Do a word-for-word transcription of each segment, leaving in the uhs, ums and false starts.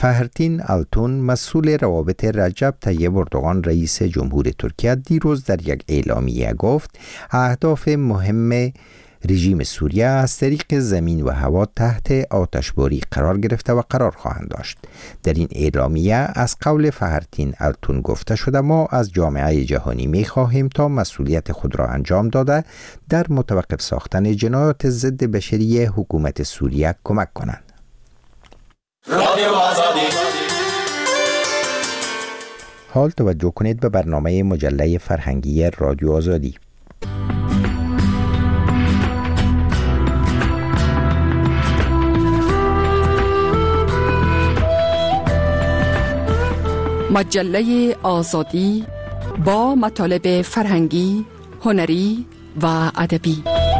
فهرتین آلتون مسئول روابط رجب طیب اردوغان رئیس جمهور ترکیه دیروز در یک اعلامیه گفت اهداف مهم رژیم سوریه از طریق زمین و هوا تحت آتشباری قرار گرفته و قرار خواهند داشت. در این اعلامیه از قول فهرتین آلتون گفته شده ما از جامعه جهانی می خواهیم تا مسئولیت خود را انجام داده در متوقف ساختن جنایات ضد بشری حکومت سوریه کمک کنند. حال توجه کنید به برنامه مجله فرهنگی رادیو آزادی. مجله آزادی با مطالب فرهنگی، هنری و ادبی.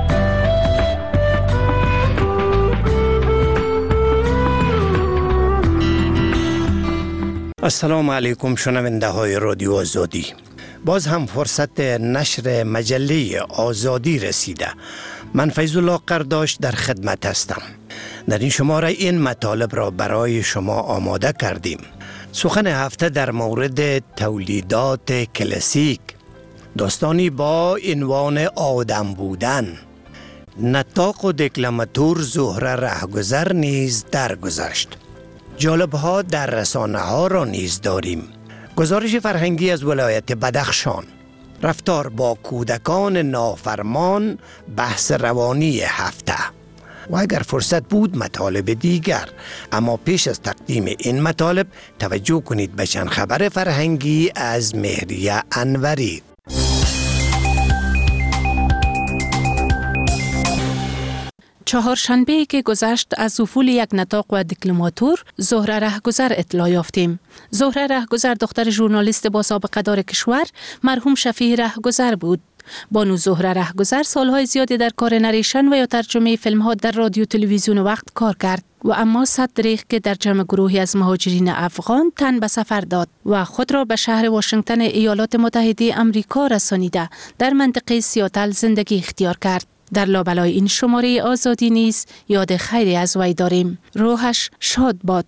السلام علیکم شنونده های رادیو آزادی. باز هم فرصت نشر مجله آزادی رسیده. من فیض الله قرداش در خدمت هستم. در این شماره این مطالب را برای شما آماده کردیم. سخن هفته در مورد تولیدات کلاسیک، داستانی با عنوان آدم بودن، نطاق و دکلماتور زهره رهگذر نیز درگذشت. جالب‌ها در رسانه ها را نیز داریم. گزارش فرهنگی از ولایت بدخشان، رفتار با کودکان نافرمان، بحث روانی هفته و اگر فرصت بود مطالب دیگر. اما پیش از تقدیم این مطالب توجه کنید به چند خبر فرهنگی از مهریه انوری. چهارشنبه که گذشت از افول یک نطاق و دکلماتور زهره رهگذر اطلاع یافتیم. زهره رهگذر دختر ژورنالیست با سابقه دار کشور مرحوم شفیع رهگذر بود. بانو زهره رهگذر سالهای زیادی در کار نریشن و یا ترجمه فیلم ها در رادیو تلویزیون وقت کار کرد و اما صد دریغ که در جمع گروهی از مهاجرین افغان تن به سفر داد و خود را به شهر واشنگتن ایالات متحده آمریکا رسانیده در منطقه سیاتل زندگی اختیار کرد. در لابلای این شماره آزادی نیز یاد خیری از وی داریم. روحش شاد باد.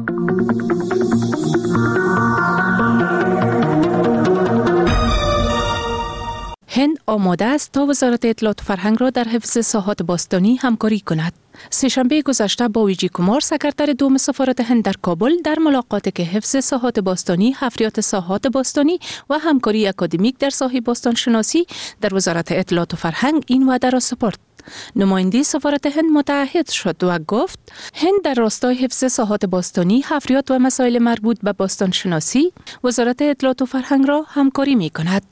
هند آماده است تا وزارت اطلاعات و فرهنگ را در حفظ ساحات باستانی همکاری کند. سه‌شنبه گذشته با ویجی کمار سکرتر دوم سفارت هند در کابل در ملاقاتی که حفظ ساحات باستانی، حفریات ساحات باستانی و همکاری اکادمیک در ساحه باستان شناسی در وزارت اطلاعات و فرهنگ این وعده را سپرد. نماینده سفارت هند متعهد شد و گفت هند در راستای حفظ ساحات باستانی، حفریات و مسائل مربوط به باستان شناسی وزارت اطلاعات و فرهنگ را همکاری می کند.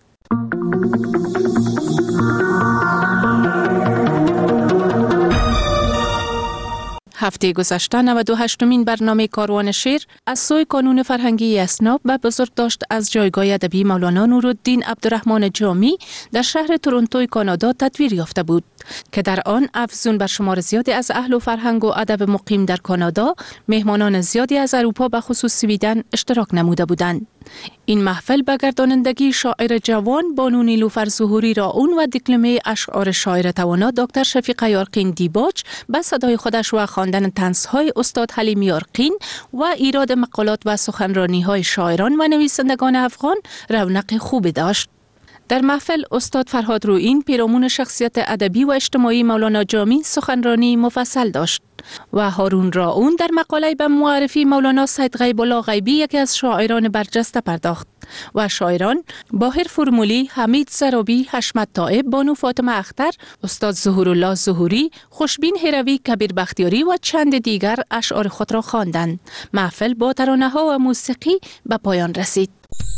هفته گذشته نود و هشتمین برنامه کاروان شعر از سوی کانون فرهنگی اسناب به بزرگداشت از جایگاه ادبی مولانا نورالدین عبدالرحمن جامی در شهر تورنتو کانادا تدویر یافته بود که در آن افزون بر شمار زیادی از اهل و فرهنگ و ادب مقیم در کانادا، مهمانان زیادی از اروپا به خصوص سویدن اشتراک نموده بودند. این محفل به گردانندگی شاعر جوان بانو نیلوفر ظهوری را اون و دکلمه اشعار شاعر توانا دکتر شفیق یارقین دیباج به صدای خودش و خواندن طنزهای استاد حلیم یارقین و ایراد مقالات و سخنرانی‌های شاعران و نویسندگان افغان رونق خوبی داشت. در محفل استاد فرهاد روئین پیرامون شخصیت ادبی و اجتماعی مولانا جامی سخنرانی مفصل داشت و هارون راون در مقاله به معرفی مولانا سید غیب الله غیبی یکی از شاعران برجسته پرداخت و شاعران باهر فرمولی، حمید زرابی، حشمت طائب، بانو فاطمه اختر، استاد ظهورالله ظهوری، خوشبین هروی، کبیر بختیاری و چند دیگر اشعار خود را خواندند. محفل با ترانه‌ها و موسیقی به پایان رسید.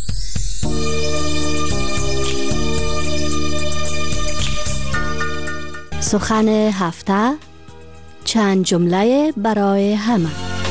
سخن هفته، چند جمله برای همه.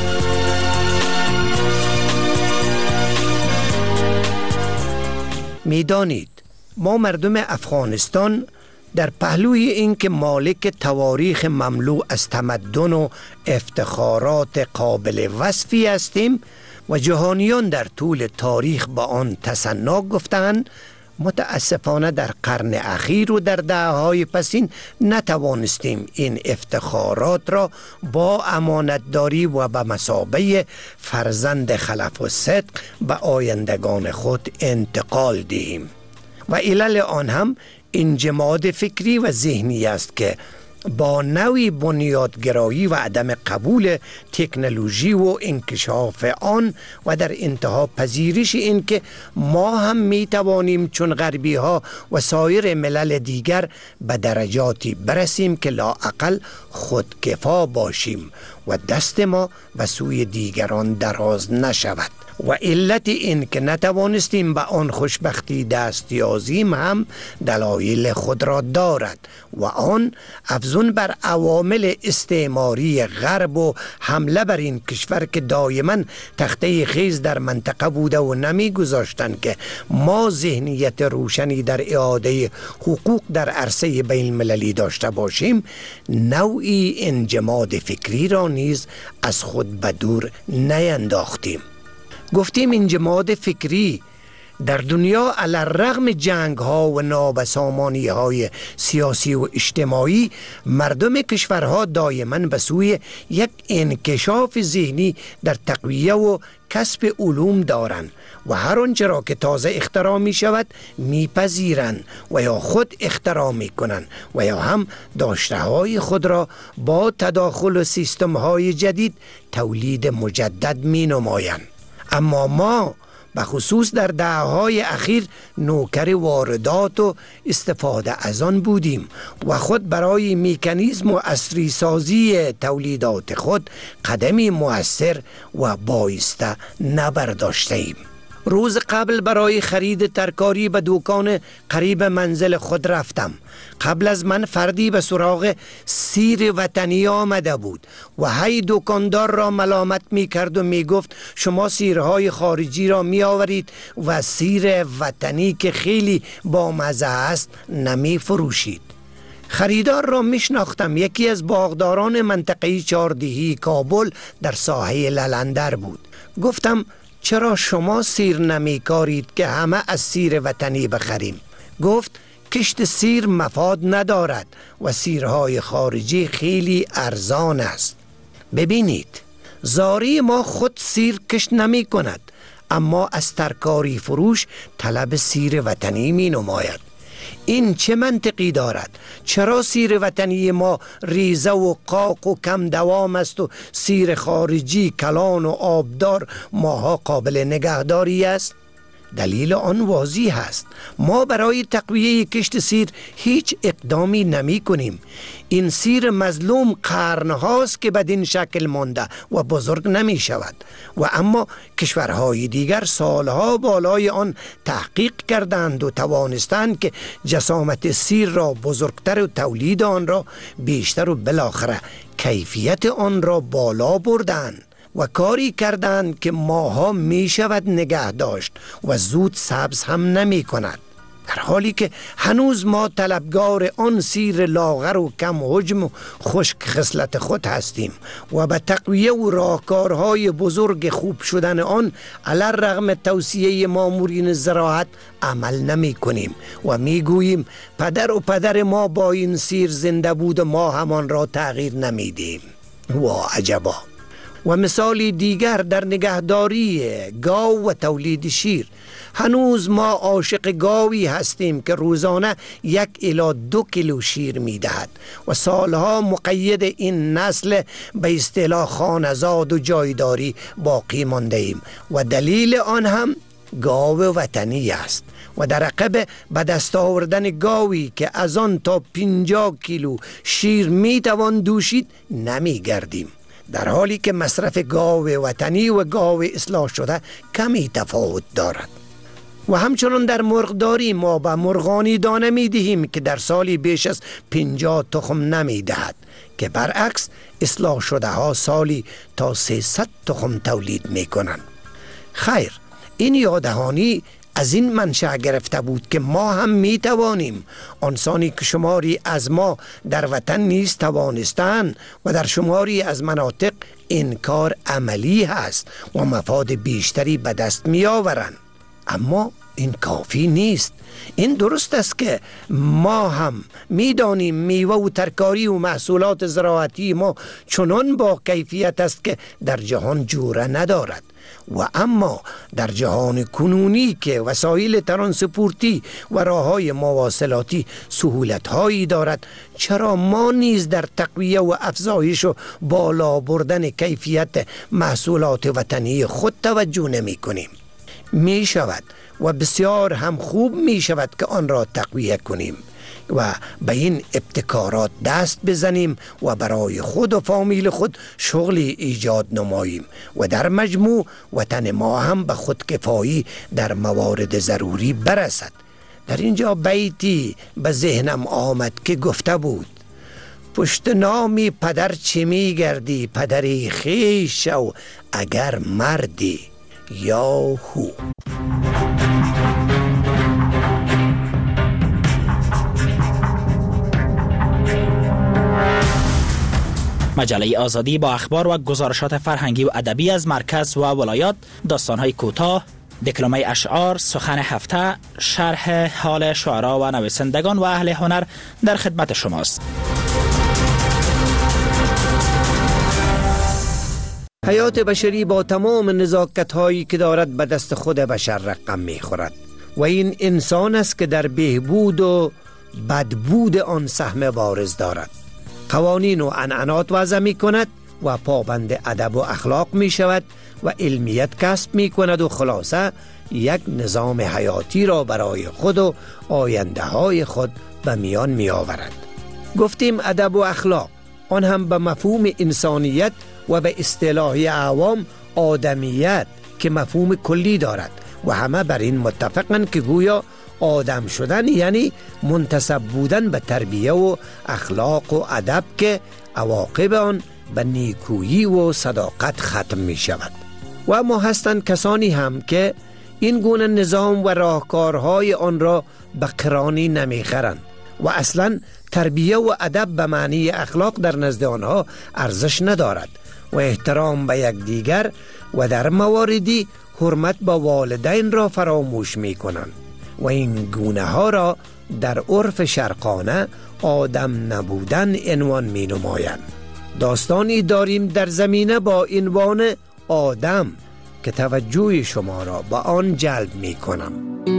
میدانید ما مردم افغانستان در پهلوی این که مالک تواریخ مملو از تمدن و افتخارات قابل وصفی هستیم و جهانیان در طول تاریخ با آن تسنا گفتند، متاسفانه در قرن اخیر و در دهه‌های پسین نتوانستیم این افتخارات را با امانتداری و به مثابه فرزند خلف و صدق به آیندگان خود انتقال دهیم. و علل آن هم انجماد فکری و ذهنی است که با نوعی بنیادگرایی و عدم قبول تکنولوژی و انکشاف آن و در انتها پذیرش این که ما هم می توانیم چون غربی ها و سایر ملل دیگر به درجاتی برسیم که لااقل خودکفا باشیم و دست ما به سوی دیگران دراز نشود. و علت این که نتوانستیم به آن خوشبختی دست یازیم هم دلایل خود را دارد و آن افزون بر عوامل استعماری غرب و حمله بر این کشور که دائما تخته خیز در منطقه بوده و نمی گذاشتند که ما ذهنیت روشنی در اعاده حقوق در عرصه بین المللی داشته باشیم، نوعی انجماد فکری را نیز از خود به دور نینداختیم. گفتیم انجماد فکری در دنیا علی الرغم جنگ ها و نابسامانی های سیاسی و اجتماعی مردم کشورها دائما به سوی یک انکشاف ذهنی در تقویه و کسب علوم دارند و هر آنچه را که تازه اختراع می شود میپذیرند و یا خود اختراع می کنند و یا هم داشته های خود را با تداخل و سیستم های جدید تولید مجدد می نمایند. اما ما به خصوص در دهه‌های اخیر نوکر واردات و استفاده از آن بودیم و خود برای مکانیزم و عصری سازی تولیدات خود قدمی مؤثر و بایسته نبرداشتیم. روز قبل برای خرید ترکاری به دکان قریب منزل خود رفتم. قبل از من فردی به سراغ سیر وطنی آمده بود و هی دکاندار را ملامت می کرد و می گفت شما سیرهای خارجی را می آورید و سیر وطنی که خیلی بامزه است نمی فروشید. خریدار را می شناختم. یکی از باغداران منطقه چهاردهی کابل در ساحه للندر بود. گفتم چرا شما سیر نمی کارید که همه از سیر وطنی بخریم؟ گفت کشت سیر مفاد ندارد و سیرهای خارجی خیلی ارزان است. ببینید، زاری ما خود سیر کشت نمی کند اما از ترکاری فروش طلب سیر وطنی می نماید. این چه منطقی دارد؟ چرا سیر وطنی ما ریزه و قاق و کم دوام است و سیر خارجی کلان و آبدار ماها قابل نگهداری است؟ دلیل آن واضح است. ما برای تقویه کشت سیر هیچ اقدامی نمی کنیم. این سیر مظلوم قرنهاست که بدین شکل مانده و بزرگ نمی شود و اما کشورهای دیگر سالها بالای آن تحقیق کردند و توانستند که جسامت سیر را بزرگتر و تولید آن را بیشتر و بالاخره کیفیت آن را بالا بردند و کاری کردند که ماها می شود نگه داشت و زود سبز هم نمی کند. در حالی که هنوز ما طلبگار آن سیر لاغر و کم حجم و خشک خصلت خود هستیم و به تقویه و راهکارهای بزرگ خوب شدن آن علی الرغم توصیه مامورین زراعت عمل نمی کنیم و می گوییم پدر و پدر ما با این سیر زنده بود و ما همان را تغییر نمی دیم. وا عجبا. و مثالی دیگر در نگهداری گاو و تولید شیر. هنوز ما عاشق گاوی هستیم که روزانه یک الی دو کیلو شیر می دهد و سالها مقید این نسل به اصطلاح خانزاد و جایداری باقی مانده ایم و دلیل آن هم گاو وطنی است و در عقب به دست آوردن گاوی که از آن تا پنجاه کیلو شیر می توان دوشید نمی گردیم، در حالی که مصرف گاو وطنی و گاو اصلاح شده کمی تفاوت دارد. و همچنان در مرغداری ما به مرغانی دانه می دهیم که در سالی بیش از پنجاه تخم نمی دهد که برعکس اصلاح شده ها سالی تا سیصد تخم تولید می کنند. خیر، این یادهانی از این منشأ گرفته بود که ما هم می توانیم. آنسانی که شماری از ما در وطن نیز توانستند و در شماری از مناطق این کار عملی هست و مفاد بیشتری به دست می آورند. اما این کافی نیست. این درست است که ما هم میدانیم میوه و ترکاری و محصولات زراعتی ما چنان با کیفیت است که در جهان جوره ندارد، و اما در جهان کنونی که وسایل ترانسپورتی و راههای مواصلاتی سهولت‌هایی دارد، چرا ما نیز در تقویه و افزایش و بالا بردن کیفیت محصولات وطنی خود توجه نمی کنیم؟ می شود و بسیار هم خوب می شود که آن را تقویه کنیم و به این ابتکارات دست بزنیم و برای خود و فامیل خود شغلی ایجاد نماییم و در مجموع وطن ما هم به خودکفایی در موارد ضروری برسد. در اینجا بیتی به ذهنم آمد که گفته بود: پشت نامی پدر چه می گردی، پدری خویش شو اگر مردی. یا هو. مجله آزادی با اخبار و گزارشات فرهنگی و ادبی از مرکز و ولایات، داستان‌های کوتاه، دکلمه اشعار، سخن هفته، شرح حال شعرا و نویسندگان و اهل هنر در خدمت شماست. حیات بشری با تمام نزاکت‌هایی که دارد به دست خود بشر رقم می‌خورد و این انسان است که در بهبود و بدبود آن سهم بارز دارد. قوانین و عنعنات وضع می کند و پابند ادب و اخلاق می شود و علمیت کسب می کند و خلاصه یک نظام حیاتی را برای خود و آینده های خود به میان می آورد. گفتیم ادب و اخلاق، آن هم به مفهوم انسانیت و به اصطلاح عوام آدمیت که مفهوم کلی دارد و همه بر این متفقند که گویا آدم شدن یعنی منتسب بودن به تربیه و اخلاق و ادب که عواقب آن به نیکویی و صداقت ختم می شود. و اما هستند کسانی هم که این گونه نظام و راهکارهای آن را به قرانی نمی خرند و اصلا تربیه و ادب به معنی اخلاق در نزد آنها ارزش ندارد و احترام به یک دیگر و در مواردی حرمت به والدین را فراموش می کنند و این گونه ها را در عرف شرقانه آدم نبودن عنوان می نمایند. داستانی داریم در زمینه با عنوان آدم که توجه شما را به آن جلب می کنم.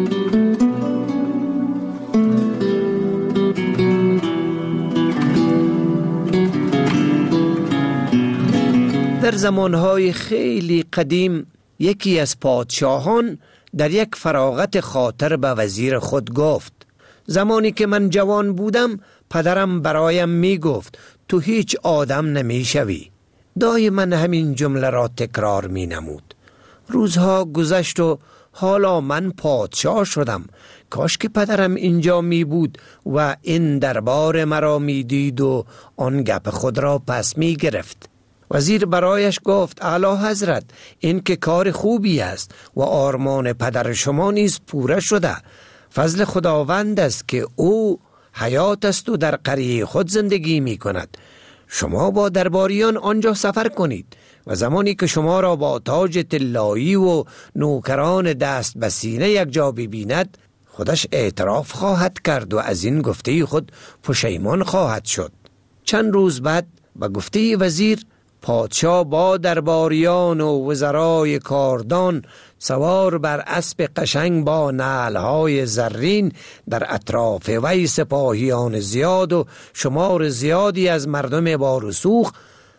در زمانهای خیلی قدیم یکی از پادشاهان در یک فراغت خاطر به وزیر خود گفت: زمانی که من جوان بودم پدرم برایم می گفت تو هیچ آدم نمی شوی. دائما همین جمله را تکرار می نمود. روزها گذشت و حالا من پادشاه شدم. کاش که پدرم اینجا می بود و این دربار مرا می دید و آن گپ خود را پس می گرفت. وزیر برایش گفت: اعلی حضرت، این که کار خوبی است و آرمان پدر شما نیز پوره شده. فضل خداوند است که او حیات است و در قریه خود زندگی می کند. شما با درباریان آنجا سفر کنید و زمانی که شما را با تاج طلایی و نوکران دست به سینه یک جا ببیند خودش اعتراف خواهد کرد و از این گفته خود پشیمان خواهد شد. چند روز بعد به گفته وزیر پادشاه با درباریان و وزرای کاردان سوار بر اسب قشنگ با نعلهای زرین در اطراف وی سپاهیان زیاد و شمار زیادی از مردم با رسوخ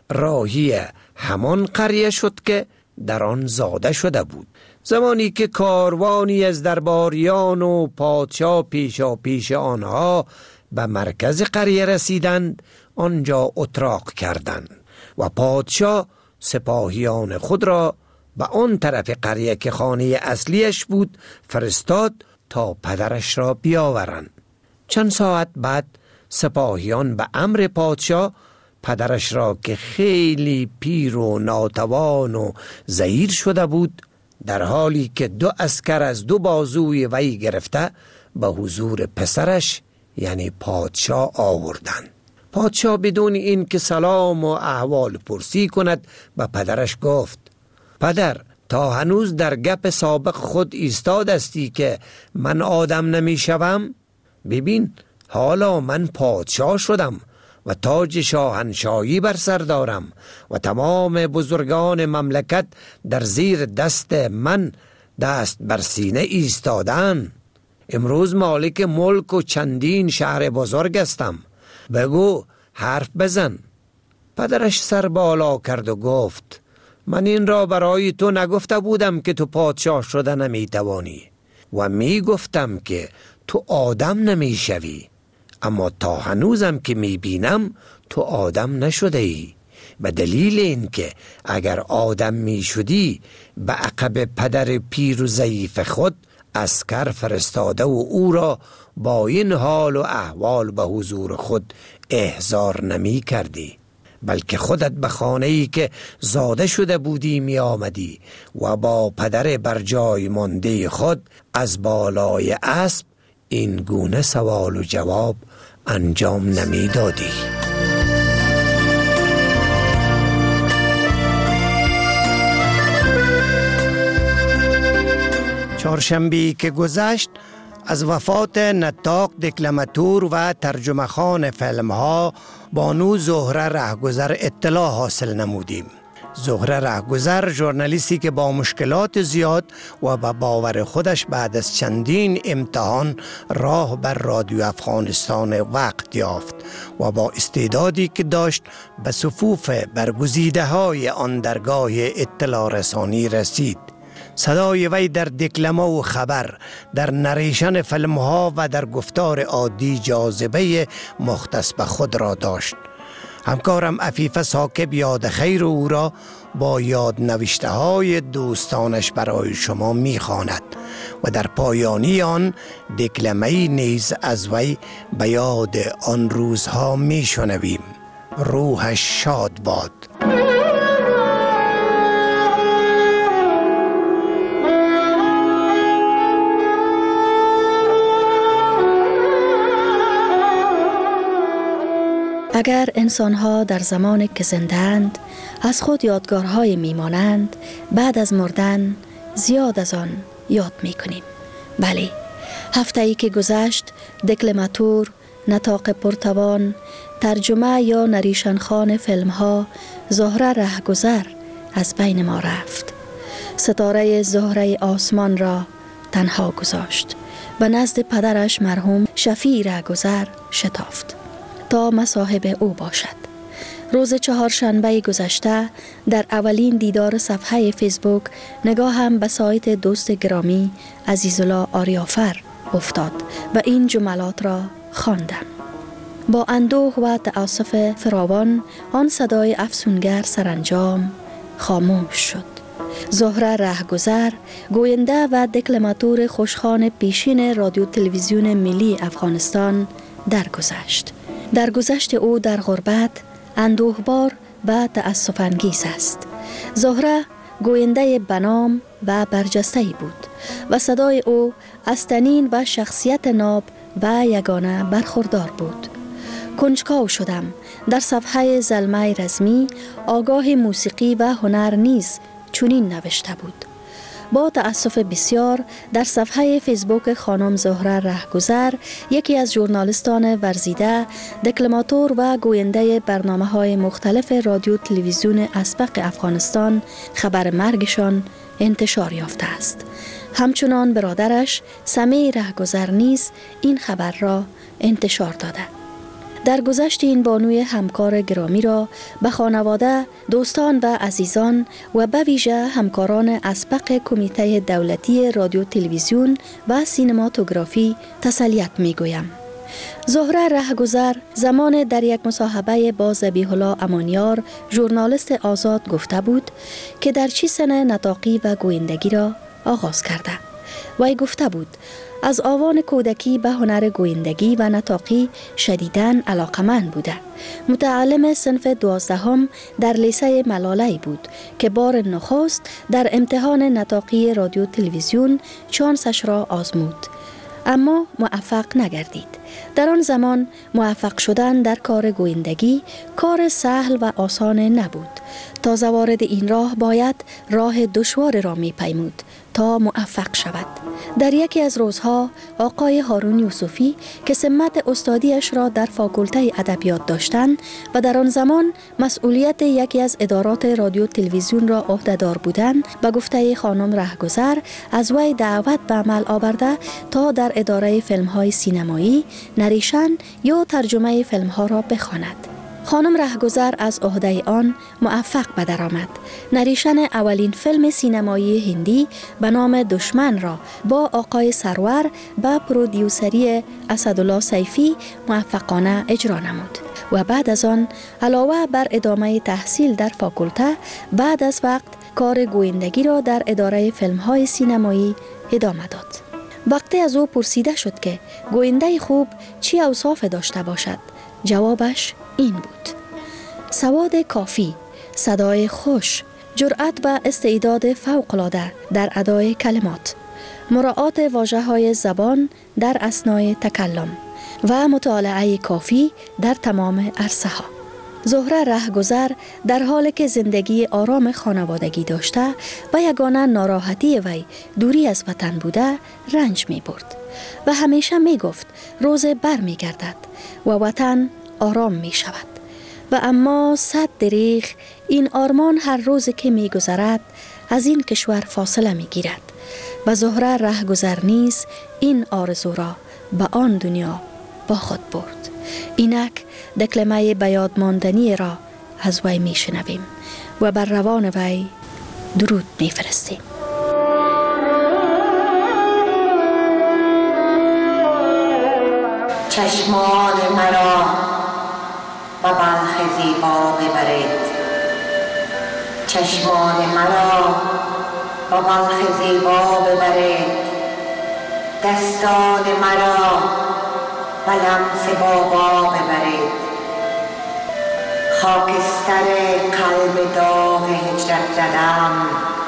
راهی همان قریه شد که در آن زاده شده بود. زمانی که کاروانی از درباریان و پادشاه پیشا پیش آنها به مرکز قریه رسیدند، آنجا اتراق کردند و پادشاه سپاهیان خود را به آن طرف قریه که خانه اصلیش بود فرستاد تا پدرش را بیاورند. چند ساعت بعد سپاهیان به امر پادشاه پدرش را که خیلی پیر و ناتوان و ضعیف شده بود، در حالی که دو عسکر از دو بازوی وی گرفته به حضور پسرش یعنی پادشاه آوردند. پادشاه بدون این که سلام و احوال پرسی کند به پدرش گفت: پدر، تا هنوز در گپ سابق خود ایستاد استی که من آدم نمی شوم؟ ببین حالا من پادشاه شدم و تاج شاهنشاهی بر سر دارم و تمام بزرگان مملکت در زیر دست من دست بر سینه ایستادن. امروز مالک ملک و چندین شهر بزرگ هستم. بگو حرف بزن. پدرش سر بالا کرد و گفت من این را برای تو نگفته بودم که تو پادشاه شده نمی توانی و می گفتم که تو آدم نمی شوی، اما تا هنوزم که می بینم تو آدم نشده ای، به دلیل این که اگر آدم می شدی به عقب پدر پیر و ضعیف خود عسکر فرستاده و او را با این حال و احوال به حضور خود احضار نمی کردی، بلکه خودت به خانه‌ای که زاده شده بودی می آمدی و با پدر بر جای مانده خود از بالای اسب این گونه سوال و جواب انجام نمی دادی. چهارشنبه‌ای که گذشت از وفات نطاق دکلماتور و ترجمه خوان فیلم ها بانو زهره رهگذر اطلاع حاصل نمودیم. زهره رهگذر ژورنالیستی که با مشکلات زیاد و با باور خودش بعد از چندین امتحان راه بر رادیو افغانستان وقت یافت و با استعدادی که داشت به صفوف برگزیده های آن درگاه اطلاع رسانی رسید. صدای وی در دکلمه و خبر، در نریشن فیلم ها و در گفتار عادی جاذبه مختص به خود را داشت. همکارم عفیفه ساکب یاد خیر او را با یاد نوشته های دوستانش برای شما می خواند و در پایانی آن دکلمه‌ای نیز از وی به یاد آن روزها می شنویم. روحش شاد باد. اگر انسان‌ها در زمانی که زنده‌اند از خود یادگارهای می‌مانند، بعد از مردن زیاد از آن یاد می‌کنیم. بله، هفته‌ای که گذشت دکلماتور، نطاق پرتوان، ترجمه یا نریشنخوان فیلم‌ها زهره رهگذر از بین ما رفت. ستاره زهره آسمان را تنها گذاشت. به نزد پدرش مرحوم شفیع رهگذر شتافت تا مصاحب او باشد. روز چهارشنبه گذشته در اولین دیدار صفحه فیسبوک نگاهم به سایت دوست گرامی عزیزالله آریافر افتاد و این جملات را خواندم. با اندوه و تأسف فراوان آن صدای افسونگر سرانجام خاموش شد. زهره رهگذر، گوینده و دکلماتور خوشخوان پیشین رادیو تلویزیون ملی افغانستان درگذشت. درگذشت او در غربت اندوهبار و تأسف انگیز است. زهره گوینده بنام و برجسته‌ای بود و صدای او از طنین و شخصیت ناب و یگانه برخوردار بود. کنجکاو شدم. در صفحه زلمه رزمی آگاه موسیقی و هنر نیز چنین نوشته بود: با تأسف بسیار در صفحه فیسبوک خانم زهره رهگذر، یکی از ژورنالیستان ورزیده، دکلماتور و گوینده برنامه‌های مختلف رادیو تلویزیون اسبق افغانستان، خبر مرگشان انتشار یافته است. همچنان برادرش سمیع رهگذر نیز این خبر را انتشار داده. در گذشت این بانوی همکار گرامی را به خانواده، دوستان و عزیزان و به ویژه همکاران اسبق کمیته دولتی رادیو تلویزیون و سینماتوگرافی تسلیت می گویم. زهره رهگذر زمان در یک مصاحبه با ذبیح الله امانیار، ژورنالیست آزاد، گفته بود که در چه سن نطاقی و گویندگی را آغاز کرده. وی گفته بود از آوان کودکی به هنر گویندگی و نطاقی شدیداً علاقمند بوده. متعلم صنف دوازدهم در لیسه ملاله بود که بار نخست در امتحان نطاقی رادیو تلویزیون چانسش را آزمود. اما موفق نگردید. در آن زمان موفق شدن در کار گویندگی کار سهل و آسان نبود. تا وارد این راه باید راه دشوار را می پیمود تا موفق شود. در یکی از روزها آقای هارون یوسفی که سمت استادیش را در فاکولته ادبیات داشتند و در آن زمان مسئولیت یکی از ادارات رادیو تلویزیون را عهده‌دار بودند، به گفته خانم رهگذر از وی دعوت به عمل آورده تا در اداره فیلم‌های سینمایی نریشن یا ترجمه فیلم‌ها را بخواند. خانم رهگذر از عهده آن موفق به درآمد. نریشن اولین فیلم سینمایی هندی به نام دشمن را با آقای سرور به پرودیوسری اسدالله سیفی موفقانه اجرا نمود و بعد از آن علاوه بر ادامه تحصیل در فاکولته، بعد از وقت کار گویندگی را در اداره فیلم‌های سینمایی ادامه داد. وقتی از او پرسیده شد که گوینده خوب چی اوصاف داشته باشد، جوابش این بود: سواد کافی، صدای خوش، جرأت و استعداد فوق‌العاده در ادای کلمات، مراعات واژه‌های زبان در اثنای تکلم و مطالعه کافی در تمام عرصه‌ها. زهره رهگذر در حالی که زندگی آرام خانوادگی داشته و یگانه ناراحتی وی دوری از وطن بوده رنج می برد و همیشه می گفت روز بر می گردد و وطن آرام می شود. و اما صد دریغ این آرمان هر روز که می گذرد از این کشور فاصله می گیرد و زهره رهگذر نیز این آرزو را به آن دنیا با خود برد. اینک دکلمه بیاد ماندنی را از وی می شنویم و بر روان وی درود می فرستیم. چشمان مرا به بلخ زیبا ببرید، چشمان مرا به بلخ زیبا ببرید، دستان مرا به لمس بابا ببرید، خاکستر قلب داغ هجرت زدم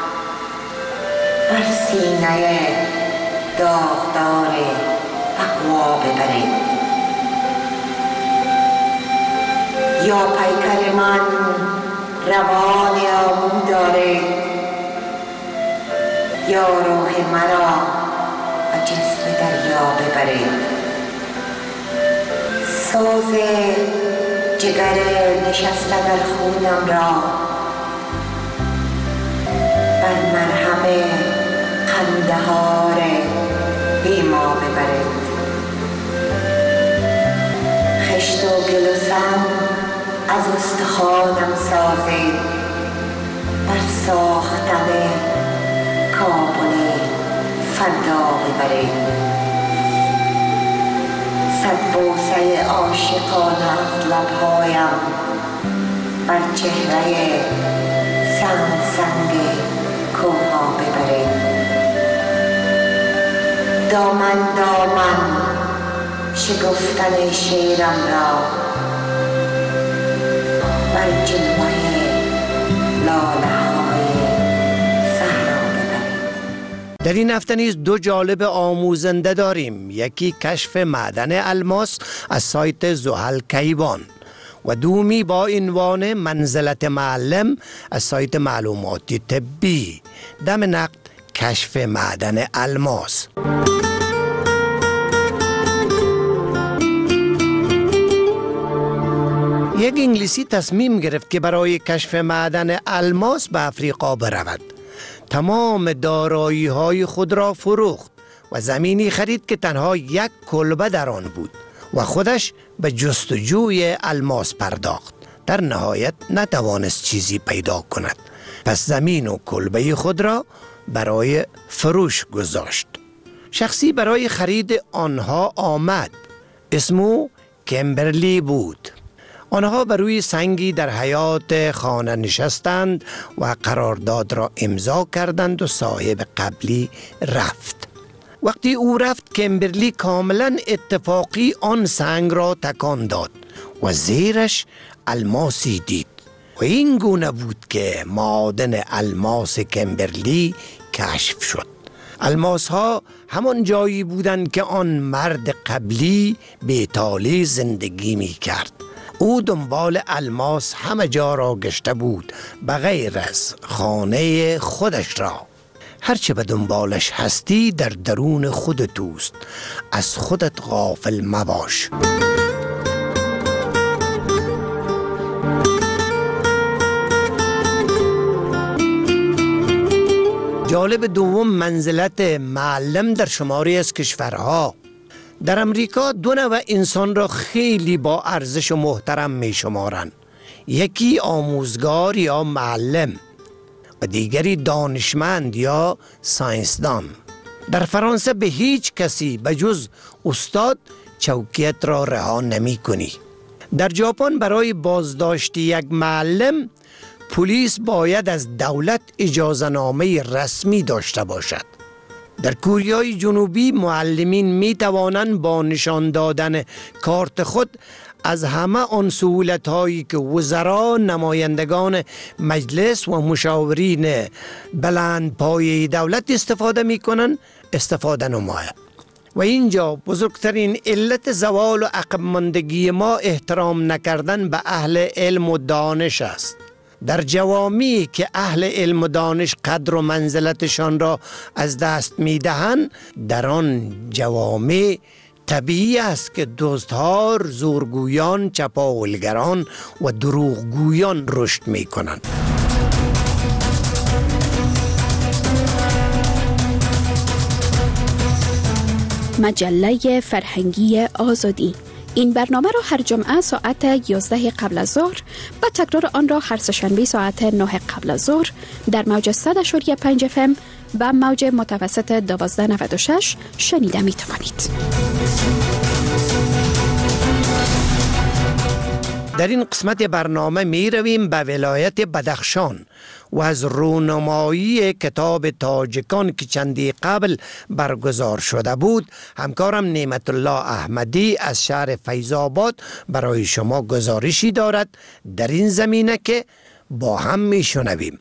بر سینه داغدار تقوا ببرید. یا پیکر من روان آمو دارید، یا روح مرا به جسم دریا ببرید. ساز جگر نشسته در خونم را بر مرهم قندهار بیما ببرید. خشت و گل و سم از استخوانم سازید بر ساختن کابل فردا ببرید. صد بوسه عاشقانه از لبهایم بر چهره سنگ سنگ کوها ببرید. دامن دامن شگفتن شیرم را بر جلوه لاله های صحرا ببرید. در این هفته نیز دو جالب آموزنده داریم. یکی کشف معدن الماس از سایت زحل کیوان و دومی با عنوان منزلت معلم از سایت معلوماتی طبی. دم نقد کشف معدن الماس. یک انگلیسی تصمیم گرفت که برای کشف معدن الماس به افریقا برود. تمام دارایی های خود را فروخت و زمینی خرید که تنها یک کلبه در آن بود و خودش به جستجوی الماس پرداخت. در نهایت نتوانست چیزی پیدا کند، پس زمین و کلبه خود را برای فروش گذاشت. شخصی برای خرید آنها آمد. اسمو کمبرلی بود. آنها بر روی سنگی در حیاط خانه نشستند و قرارداد را امضا کردند و صاحب قبلی رفت. وقتی او رفت کمبرلی کاملا اتفاقی آن سنگ را تکان داد و زیرش الماسی دید و این گونه بود که معادن الماس کمبرلی کشف شد. الماس ها همان جایی بودند که آن مرد قبلی بیتالی زندگی می کرد. او دنبال الماس همه جا را گشته بود بغیر از خانه خودش را. هرچه به دنبالش هستی در درون خودت توست، از خودت غافل مباش. جالب دوم منزلت معلم در شماری از کشورها. در امریکا دو نوع انسان را خیلی با ارزش و محترم می شمارند. یکی آموزگار یا معلم و دیگری دانشمند یا ساینسدان. در فرانسه به هیچ کسی به جز استاد چوکیت را رها نمی کنی. در ژاپن برای بازداشت یک معلم پلیس باید از دولت اجازه‌نامه رسمی داشته باشد. در کوریای جنوبی معلمین می توانند با نشان دادن کارت خود از همه آن سهولت هایی که وزرا، نمایندگان مجلس و مشاورین بلند پایه دولت استفاده می کنند استفاده نماید. و اینجا بزرگترین علت زوال و عقب ماندگی ما احترام نکردن به اهل علم و دانش است. در جوامعی که اهل علم و دانش قدر و منزلتشان را از دست می دهند، در آن جوامع طبیعی است که دزدها، زورگویان، چپاولگران و دروغگویان رشد می کنند. مجله فرهنگی آزادی. این برنامه را هر جمعه ساعت یازده قبل از ظهر و تکرار آن را هر سه‌شنبه ساعت نه قبل از ظهر در موج صد و پنج اف ام و موج متوسط دوازده نود و شش شنیده می توانید. در این قسمت برنامه می رویم به ولایت بدخشان و از رونمایی کتاب تاجکان که چندی قبل برگزار شده بود همکارم نعمت الله احمدی از شهر فیض‌آباد برای شما گزارشی دارد در این زمینه که با هم می شنویم.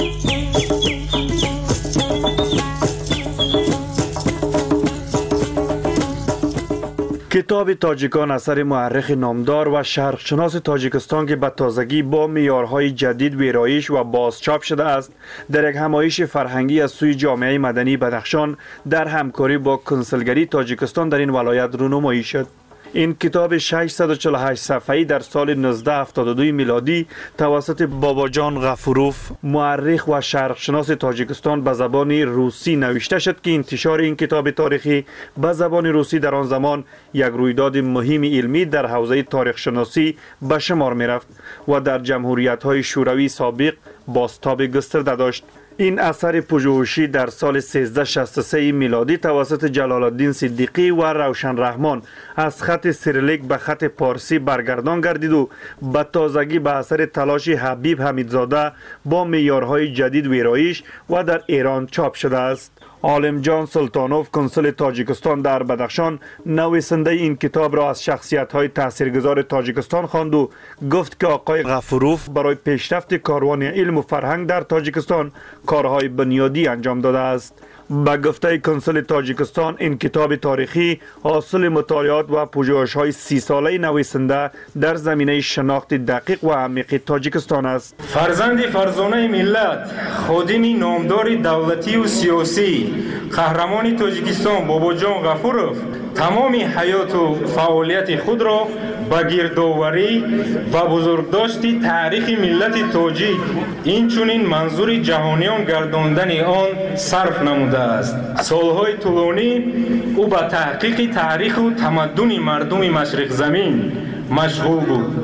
کتاب تاجکان اثر مورخ نامدار و شرقشناس تاجیکستان که به تازگی با معیارهای جدید ویرایش و بازچاپ شده است، در یک همایش فرهنگی از سوی جامعه مدنی بدخشان در همکاری با کنسولگری تاجیکستان در این ولایت رونمایی شد. این کتاب ششصد و چهل و هشت صفحه‌ای در سال نوزده هفتاد و دو میلادی توسط باباجان غفوروف مورخ و شرقشناس تاجیکستان به زبان روسی نوشته شد که انتشار این کتاب تاریخی به زبان روسی در آن زمان یک رویداد مهم علمی در حوزه تاریخ شناسی به شمار می رفت و در جمهوریت‌های شوروی سابق بازتاب گسترده داشت. این اثر پژوهشی در سال سیزده شصت و سه میلادی توسط جلال الدین صدیقی و روشن رحمان از خط سیریلیک به خط پارسی برگردان گردید و به تازگی به اثر تلاش حبیب حمیدزاده با معیارهای جدید ویرایش و در ایران چاپ شده است. عالم جان سلطانوف کنسول تاجیکستان در بدخشان نویسنده این کتاب را از شخصیت‌های تاثیرگذار تاجیکستان خواند و گفت که آقای غفوروف برای پیشرفت کاروان علم و فرهنگ در تاجیکستان کارهای بنیادی انجام داده است. به گفته کنسول تاجیکستان این کتاب تاریخی حاصل مطالعات و پژوهش‌های سی ساله نویسنده در زمینه شناخت دقیق و عمیق تاجیکستان است. فرزند فرزانه ملت، خادم نامدار دولتی و سیاسی، قهرمان تاجیکستان باباجان غفوروف تمام حیات و فعالیت خود را به گردآوری و بزرگداشت تاریخ ملت تاجیک اینچنین منظور جهانیان گرداندن آن صرف نموده است. سالهای طولانی او به تحقیق تاریخ و تمدن مردم مشرق زمین مشغول بود.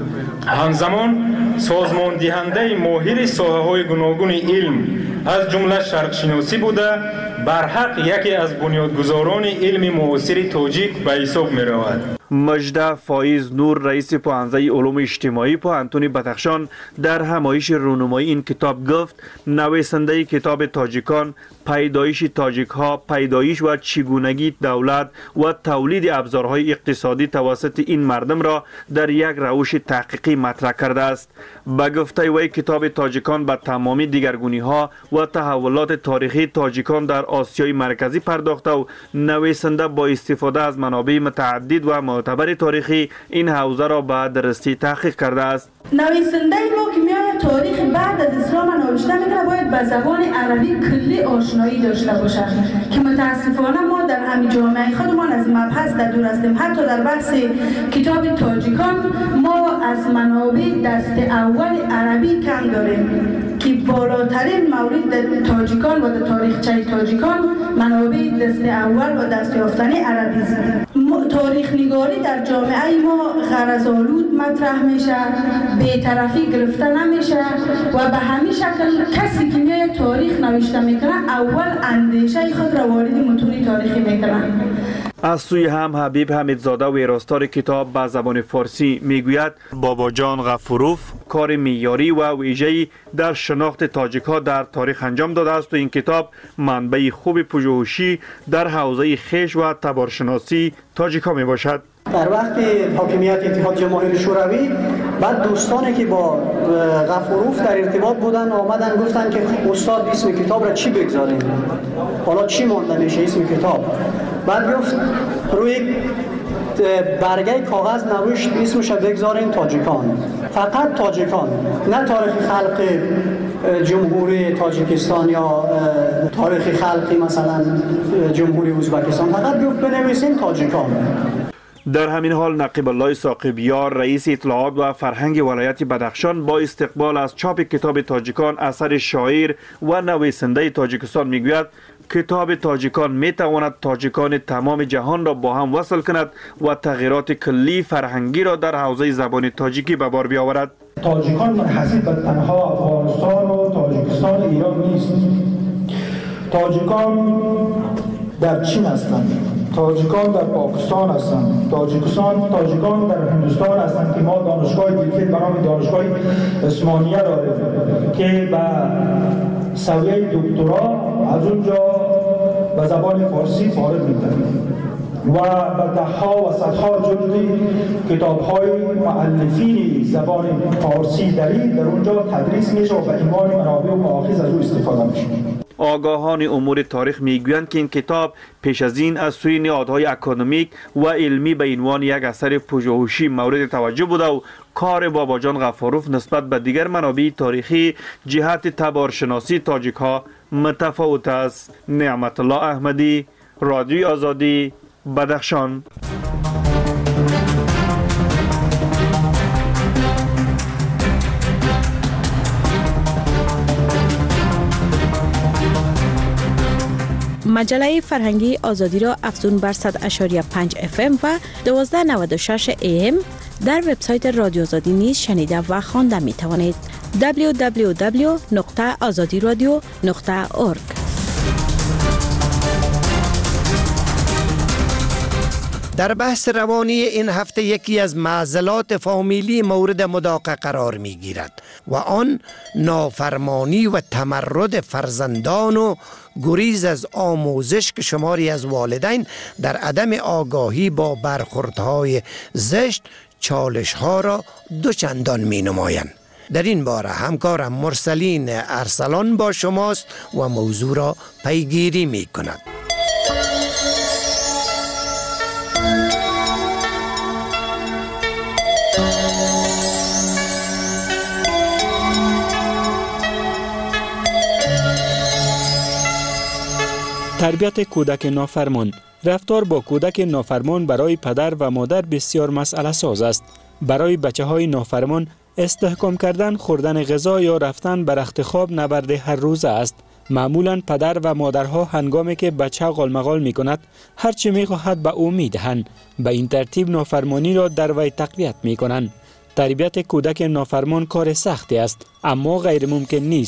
همزمان سازمان دهنده ماهر ساحه‌های گوناگون علم از جمله شرقشناسی بوده بر حق یکی از بنیادگذاران علم معاصر تاجیک به حساب می رود. مجده فایز نور رئیس پوهنځی علوم اجتماعی پوهنتون بدخشان در همایش رونمایی این کتاب گفت نویسنده کتاب تاجیکان پیدایش تاجیک ها، پیدایش و چگونگی دولت و تولید ابزارهای اقتصادی توسط این مردم را در یک روش تحقیقی مطرح کرده است. به گفته وی کتاب تاجیکان به تمامی دیگرگونی ها و تحولات تاریخی تاجیکان در آسیای مرکزی پرداخته و نویسنده با استفاده از منابع متعدد و معتبر تاریخی این حوزه را به درستی تحقیق کرده است. نویسنده ما که میاد تاریخ بعد از اسلام نوشته میکنه باید به زبان عربی کلی آشنایی داشته باشه که متاسفانه ما در همین جامعه خودمان از مبحث در دور هستیم. حتی در بحث کتاب تاجیکان ما از منابع دست اول عربی کم داریم که بالاترین مورد در تاجیکان و در تاریخچه تاجیکان منابع دست اول و دست یافتنی عربی است. تاریخ نگاری در جامعه ما غرض‌آلود مطرح میشه، بی‌طرفی گرفته نمیشه و به همین شکل کسی که میاد تاریخ نوشته میکنه اول اندیشه خود را وارد متون تاریخی میکنه. از سوی هم حبیب حمیدزاده ویراستار کتاب به زبان فارسی میگوید باباجان غفوروف کار معیاری و ویژه‌ای در شناخت تاجیک ها در تاریخ انجام داده است و این کتاب منبع خوب پژوهشی در حوزه خویش و تبارشناسی تاجیک ها می باشد. در وقت حاکمیت اتحاد جماهیر شوروی بعد دوستانی که با غفوروف در ارتباط بودن آمدن گفتن که استاد اسم کتاب را چی بگذاریم؟ حالا چی مانده میشه اسم کتاب؟ بعد گفت روی برگه کاغذ نوشت اسمش را بگذاریم تاجیکان، فقط تاجیکان، نه تاریخ خلق جمهوری تاجیکستان یا تاریخ خلقی مثلا جمهوری ازبکستان، فقط گفت بنویسیم تاجیکان. در همین حال نقیب الله ساقبیار رئیس اطلاعات و فرهنگ ولایت بدخشان با استقبال از چاپ کتاب تاجیکان اثر شاعر و نویسنده تاجیکستان میگوید کتاب تاجیکان می تواند تاجیکان تمام جهان را با هم وصل کند و تغییرات کلی فرهنگی را در حوزه زبان تاجیکی به بار بیاورد. تاجیکان منحصر به تنها افغانستان و تاجیکستان ایران نیست. تاجیکان در چین هستند، تاجیکان در پاکستان هستند، تاجیکستان تاجیکان در هندوستان هستند که ما دانشگاه دیلفید به نام دانشگاه عثمانیه داریم که به سویه دکترا از اونجا به زبان فارسی فارغ می‌کنیم و به ده‌ها و صدها جلد کتاب‌های مؤلفین زبان فارسی دری در اونجا تدریس میشه و به عنوان منابع و مآخذ از او استفاده میشه. آگاهان امور تاریخ میگویند که این کتاب پیش از این از سوی نهادهای اکادمیک و علمی به عنوان یک اثر پژوهشی مورد توجه بوده و کار باباجان غفوروف نسبت به دیگر منابع تاریخی جهت تبارشناسی تاجیک ها متفاوت است. نعمت الله احمدی، رادیوی آزادی، بدخشان. مجله فرهنگی آزادی را افزون بر صد و پنج و پنج اف ام و دوازده نود و شش ای ام در وبسایت رادیو آزادی نیز شنیده و خوانده می توانید. دبلیو دبلیو دبلیو نقطه آزادی رادیو نقطه اورگ. در بحث روانی این هفته یکی از معضلات فامیلی مورد مداقه قرار می گیرد و آن نافرمانی و تمرد فرزندان و گریز از آموزش که شماری از والدین در عدم آگاهی با برخوردهای زشت چالش‌ها را دوچندان می نمایند. در این باره همکارم مرسلین ارسلان با شماست و موضوع را پیگیری می کند. تربیت کودک نافرمان. رفتار با کودک نافرمان برای پدر و مادر بسیار مسئله ساز است. برای بچه های نافرمان استحکام کردن خوردن غذا یا رفتن بر رخت خواب نبرد هر روزه است. معمولا پدر و مادرها هنگامی که بچه غالمغال می کند هرچی می خواهد به او می دهند. به این ترتیب نافرمانی را در وی تقویت می کنند. تربیت کودک نافرمان کار سختی است اما غیر ممکن نیست.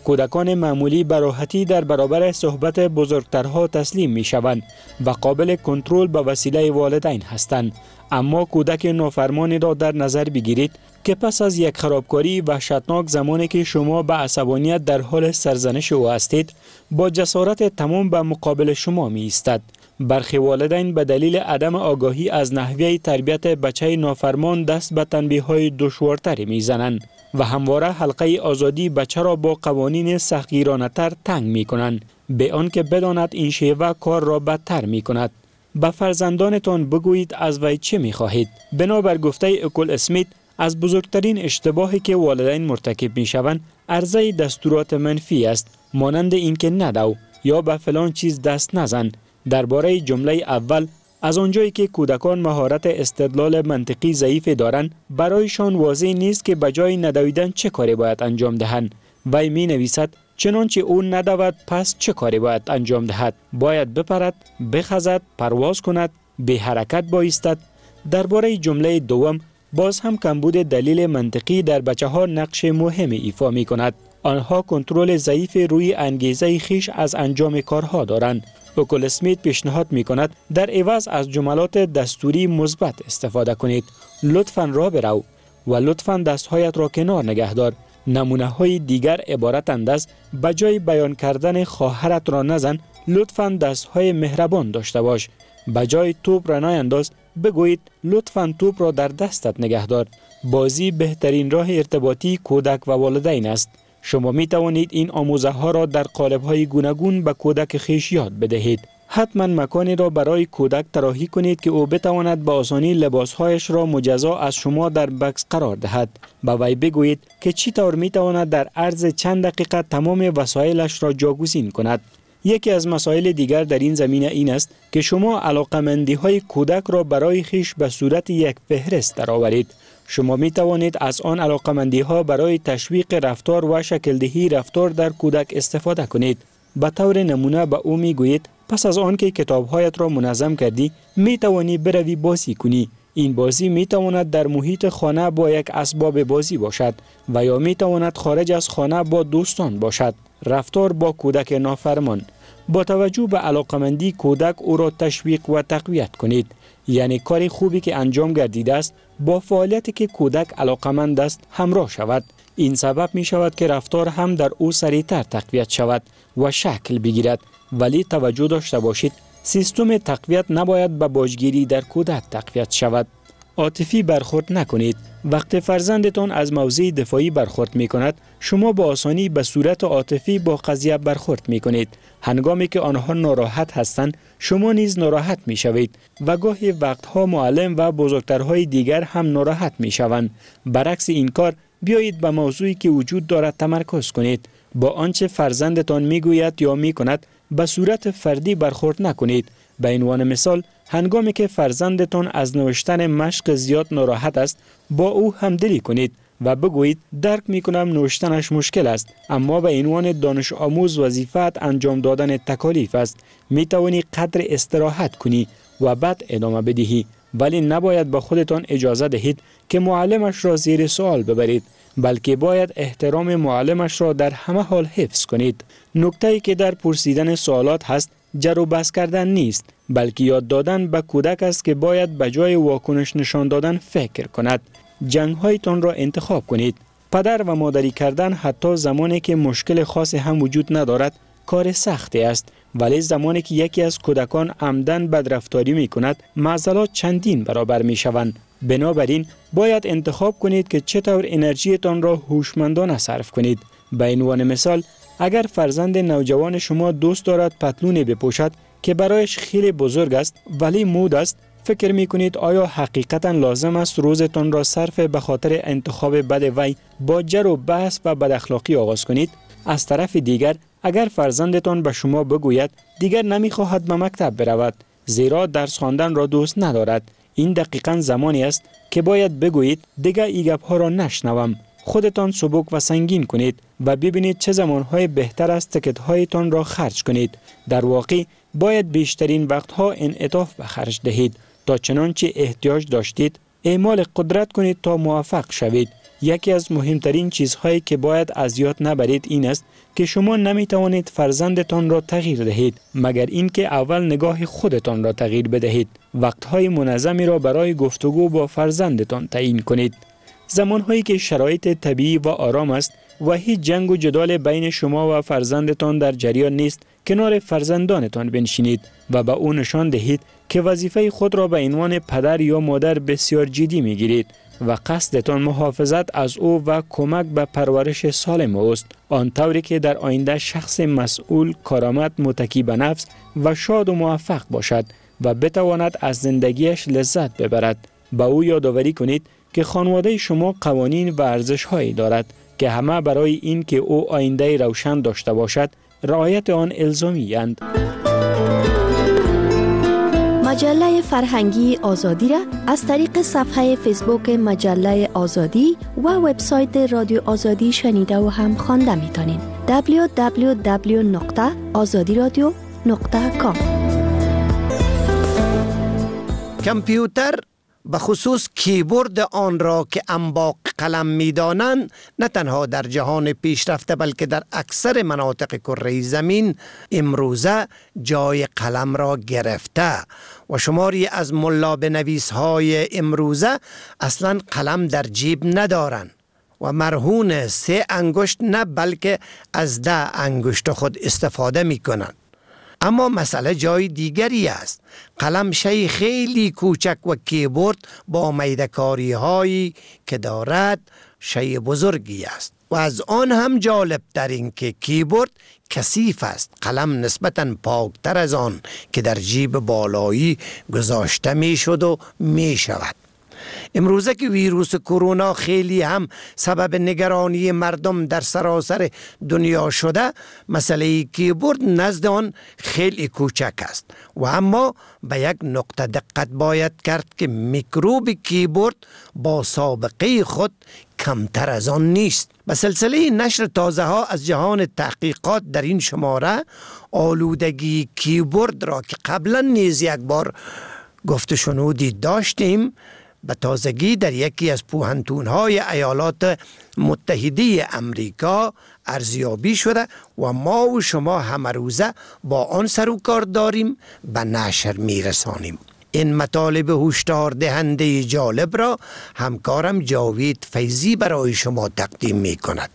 کودکان معمولی به راحتی در برابر صحبت بزرگترها تسلیم می شوند و قابل کنترل به وسیله والدین هستند. اما کودک نافرمانی را در نظر بگیرید که پس از یک خرابکاری وحشتناک، زمانی که شما به عصبانیت در حال سرزنش او هستید، با جسارت تمام به مقابل شما می ایستد. برخی والدین به دلیل عدم آگاهی از نحوه تربیت بچه نافرمان دست به تنبیه‌های دشوارتری می‌زنند و همواره حلقه آزادی بچه را با قوانین سختگیرانه‌تر تنگ می‌کنند، به آنکه بداند این شیوه کار را بدتر می‌کند. به فرزندانتان بگویید از وی چه می‌خواهید. بنابر گفته اکول اسمیت، از بزرگترین اشتباهی که والدین مرتکب می‌شوند عرضه دستورات منفی است، مانند اینکه ندو یا به فلان چیز دست نزن. درباره جمله اول، از آنجایی که کودکان مهارت استدلال منطقی ضعیف دارند، برایشان واضح نیست که بجای ندویدن چه کاری باید انجام دهند. وی می نویسد چنانچه او ندود پس چه کاری باید انجام دهد؟ باید بپرد، بخزد، پرواز کند، به حرکت بایستد. درباره جمله دوم، باز هم کمبود دلیل منطقی در بچه ها نقش مهمی ایفا می کند. آنها کنترل ضعیف روی انگیزه خیش از انجام کارها دارند. اکول اسمیت پیشنهاد می کند در عوض از جملات دستوری مثبت استفاده کنید. لطفاً را برو و لطفاً دستهایت را کنار نگه دار. نمونه های دیگر عبارتند از بجای بیان کردن خواهرت را نزن، لطفاً دستهای مهربان داشته باش. بجای توپ را نینداز، بگویید لطفاً توپ را در دستت نگه دار. بازی بهترین راه ارتباطی کودک و والدین است. شما می توانید این آموزه ها را در قالب های گوناگون به کودک خیش یاد بدهید. حتما مکانی را برای کودک طراحی کنید که او بتواند به آسانی لباسهایش را مجزا از شما در بکس قرار دهد. به وی بگویید که چی طور می تواند در عرض چند دقیقه تمام وسایلش را جاگزین کند. یکی از مسائل دیگر در این زمینه این است که شما علاقمندی های کودک را برای خیش به صورت یک فهرست درآورید. شما می توانید از آن علاقمندی ها برای تشویق رفتار و شکلدهی رفتار در کودک استفاده کنید. به طور نمونه به او می گویید پس از آن که کتابهایت را منظم کردی می توانی بروی بازی کنی. این بازی می تواند در محیط خانه با یک اسباب بازی باشد و یا می تواند خارج از خانه با دوستان باشد. رفتار با کودک نافرمان. با توجه به علاقمندی کودک او را تشویق و تقویت کنید. یعنی کاری خوبی که انجام گردیده است با فعالیتی که کودک علاقمند است همراه شود. این سبب می شود که رفتار هم در او سریعتر تقویت شود و شکل بگیرد. ولی توجه داشته باشید سیستم تقویت نباید به باجگیری در کودک تقویت شود. عاطفی برخورد نکنید. وقتی فرزندتان از موضع دفاعی برخورد می کند، شما با آسانی به صورت عاطفی با قضیه برخورد می کنید. هنگامی که آنها ناراحت هستند، شما نیز ناراحت می شوید و گاهی وقتها معلم و بزرگترهای دیگر هم ناراحت می شوند. برعکس این کار، بیایید به موضوعی که وجود دارد تمرکز کنید. با آنچه فرزندتان می گوید یا می کند، به صورت فردی برخورد نکنید. به عنوان مثال، هنگامی که فرزندتان از نوشتن مشق زیاد ناراحت است، با او همدلی کنید و بگویید درک می کنم نوشتنش مشکل است، اما به عنوان دانش آموز وظیفت انجام دادن تکالیف است. می توانی قدر استراحت کنی و بعد ادامه بدهی، ولی نباید به خودتان اجازه دهید که معلمش را زیر سوال ببرید، بلکه باید احترام معلمش را در همه حال حفظ کنید. نکته‌ای که در پرسیدن سوالات هست جر و بحث کردن نیست، بلکه یاد دادن به کودک است که باید به جای واکنش نشان دادن فکر کند. جنگ هایتان را انتخاب کنید. پدر و مادری کردن حتی زمانی که مشکل خاصی هم وجود ندارد کار سختی است، ولی زمانی که یکی از کودکان عمدن بدرفتاری می کند معضلات چندین برابر می شوند. بنابراین باید انتخاب کنید که چطور انرژیتان را هوشمندانه صرف کنید. به عنوان مثال، اگر فرزند نوجوان شما دوست دارد پتلونی بپوشد که برایش خیلی بزرگ است ولی مود است، فکر می کنید آیا حقیقتا لازم است روزتان را صرف به خاطر انتخاب بد وی با جر و بحث و بد اخلاقی آغاز کنید؟ از طرف دیگر، اگر فرزندتان به شما بگوید دیگر نمی خواهد به مکتب برود زیرا درس خواندن را دوست ندارد، این دقیقاً زمانی است که باید بگویید دیگر این گپ‌ها را نشنوم. خودتان سبک و سنگین کنید و ببینید چه زمانهای بهتر است تکت‌هایتان را خرج کنید. در واقع باید بیشترین وقتها انعطاف به خرج دهید تا چنانچه احتیاج داشتید اعمال قدرت کنید تا موفق شوید. یکی از مهمترین چیزهایی که باید از یاد نبرید این است که شما نمی توانید فرزندتان را تغییر دهید مگر اینکه اول نگاه خودتان را تغییر بدهید. وقتهای منظمی را برای گفتگو با فرزندتان تعیین کنید. زمانهایی که شرایط طبیعی و آرام است و هیچ جنگ و جدال بین شما و فرزندتان در جریان نیست، کنار فرزندانتان بنشینید و به او نشان دهید که وظیفه خود را به عنوان پدر یا مادر بسیار جدی میگیرید و قصدتان محافظت از او و کمک به پرورش سالم اوست، آنطوری که در آینده شخص مسئول، کارآمد، متکی به نفس و شاد و موفق باشد و بتواند از زندگیش لذت ببرد. به او یادآوری کنید که خانواده شما قوانین و ارزش‌هایی دارد که همه برای این که او آینده روشن داشته باشد رعایت آن الزامی اند. مجله فرهنگی آزادی را از طریق صفحه فیسبوک مجله آزادی و وبسایت رادیو آزادی شنیده و هم خوانده می‌تونید. دبلیو دبلیو دبلیو نقطه آزادی رادیو نقطه کام. کامپیوتر به خصوص کیبورد آن را که انباق قلم می دانند نه تنها در جهان پیشرفته بلکه در اکثر مناطق کره زمین امروزه جای قلم را گرفته و شماری از ملا بنویس های امروزه اصلا قلم در جیب ندارند و مرهون سه انگشت نه بلکه از ده انگشت خود استفاده می کنند. اما مسئله جای دیگری است. قلم شی خیلی کوچک و کیبورد با میده‌کاری هایی که دارد شی بزرگی است و از آن هم جالب تر این که کیبورد کثیف است. قلم نسبتاً پاکتر از آن که در جیب بالایی گذاشته می شد و می شود. امروزه که ویروس کرونا خیلی هم سبب نگرانی مردم در سراسر دنیا شده، مسئله کیبورد نزد آن خیلی کوچک است و اما به یک نقطه دقت باید کرد که میکروب کیبورد با سابقه خود کمتر از آن نیست. به سلسله نشر تازه ها از جهان تحقیقات در این شماره آلودگی کیبورد را که قبلا نیز یک بار گفت شنودی داشتیم به تازگی در یکی از پوهنتون‌های ایالات متحده امریکا ارزیابی شده و ما و شما همه روزه با آن سر و کار داریم، به نشر میرسانیم. این مطالب هشدار دهنده جالب را همکارم جاوید فیضی برای شما تقدیم می کند.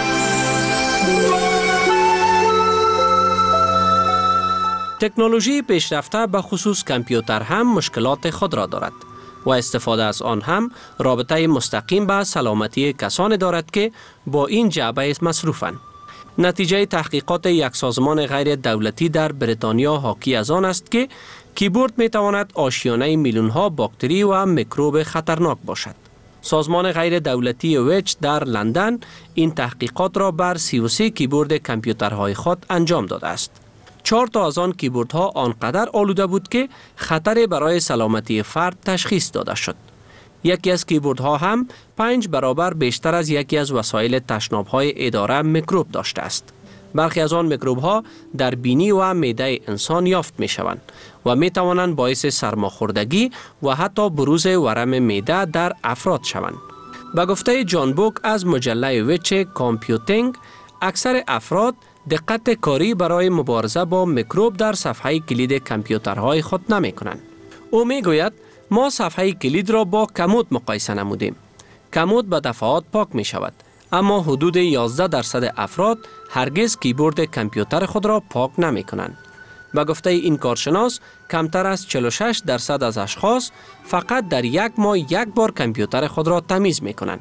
تکنولوژی پیشرفته به خصوص کامپیوتر هم مشکلات خود را دارد و استفاده از آن هم رابطه مستقیم به سلامتی کسانی دارد که با این جعبه مصروفند. نتیجه تحقیقات یک سازمان غیر دولتی در بریتانیا حاکی از آن است که کیبورد می تواند آشیانه میلیون ها باکتری و میکروب خطرناک باشد. سازمان غیر دولتی ویچ در لندن این تحقیقات را بر سی و سه کیبورد کامپیوترهای خود انجام داده است. چهار تا از آن کیبوردها آنقدر آلوده بود که خطر برای سلامتی فرد تشخیص داده شد. یکی از کیبوردها هم پنج برابر بیشتر از یکی از وسایل تشناب‌های اداره میکروب داشته است. برخی از آن میکروب‌ها در بینی و معده انسان یافت می‌شوند و می‌توانند باعث سرماخوردگی و حتی بروز ورم معده در افراد شوند. به گفته جان بوک از مجله ویچ کامپیوتینگ، اکثر افراد دقت کاری برای مبارزه با میکروب در صفحه کلید کامپیوترهای خود نمی کنند. او می گوید ما صفحه کلید را با کمود مقایسه نمودیم. کمود به دفعات پاک می شود، اما حدود یازده درصد افراد هرگز کیبورد کامپیوتر خود را پاک نمی کنند. به گفته این کارشناس، کمتر از چهل و شش درصد از اشخاص فقط در یک ماه یک بار کامپیوتر خود را تمیز می کنند.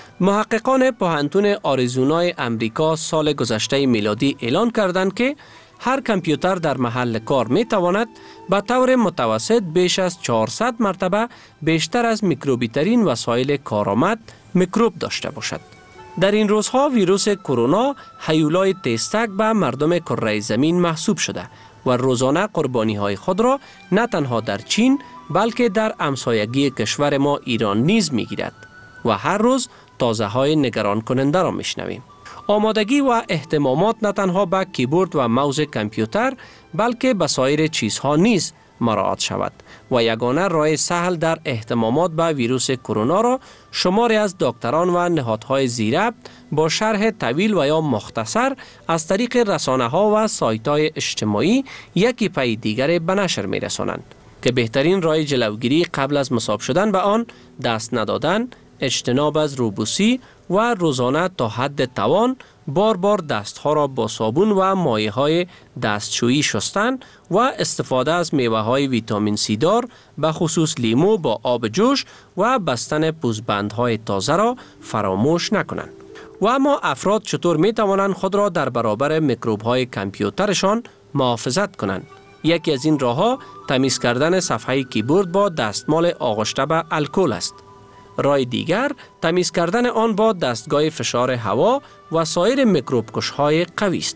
محققان پوهنتون آریزونای امریکا سال گذشته میلادی اعلان کردند که هر کامپیوتر در محل کار می تواند به طور متوسط بیش از چهارصد مرتبه بیشتر از میکروبی ترین وسایل کارآمد میکروب داشته باشد. در این روزها ویروس کرونا هیولای تیزتک به مردم کره زمین محسوب شده و روزانه قربانی های خود را نه تنها در چین بلکه در همسایگی کشور ما ایران نیز می گیرد و هر روز تازه های نگران کننده را میشنویم. آمادگی و اهتمامات نه تنها به کیبورد و موز کامپیوتر بلکه به سایر چیزها نیز مراعات شود و یگانه راه سهل در احتمامات به ویروس کرونا را شماری از دکتران و نهادهای زیربط با شرح طویل و یا مختصر از طریق رسانه ها و سایت های اجتماعی یکی پی دیگر به نشر می رسانند که بهترین راه جلوگیری قبل از مصاب شدن به آن دست ندادن، اجتناب از روبوسی و روزانه تا حد توان بار بار دستها را با صابون و مایع های دستشویی شستن و استفاده از میوه های ویتامین سی دار به خصوص لیمو با آب جوش و بستن پوزبندهای تازه را فراموش نکنند. و اما افراد چطور می توانند خود را در برابر میکروب های کامپیوترشان محافظت کنند؟ یکی از این راه ها تمیز کردن صفحه کیبورد با دستمال آغشته به الکل است. راه دیگر تمیز کردن آن با دستگاه فشار هوا و سایر میکروب کش‌های قوی است.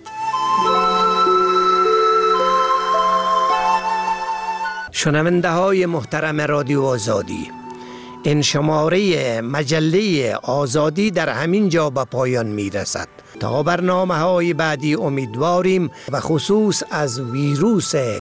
شنونده های محترم رادیو آزادی، این شماره مجله آزادی در همین جا به پایان می رسد. تا برنامه های بعدی امیدواریم و خصوص از ویروس